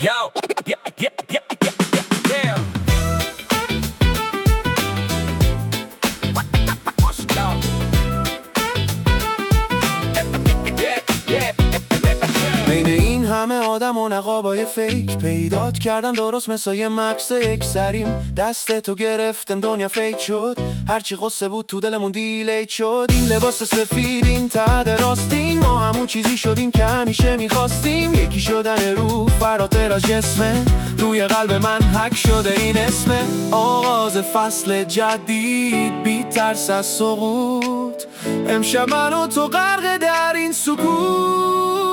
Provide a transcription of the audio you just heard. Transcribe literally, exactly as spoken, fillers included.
Yo, yeah, yeah, yeah, yeah, yeah. Let's go. بین این همه آدم و نقابای فیک پیدات کردم درست مثل یه مکس یک سریم. دست تو گرفتم دنیا فیک شد، هرچی قصه بود تو دلمون دیلیت شد. این لباس سفید، این ته راستین، ما همون چیزی شدیم که همیشه میخواستیم. یکی شدن روح فراتر از جسمه، روی قلب من حک شده این اسمه. آغاز فصل جدید بی ترس از سقوط، امشب من و تو غرق در این سکوت.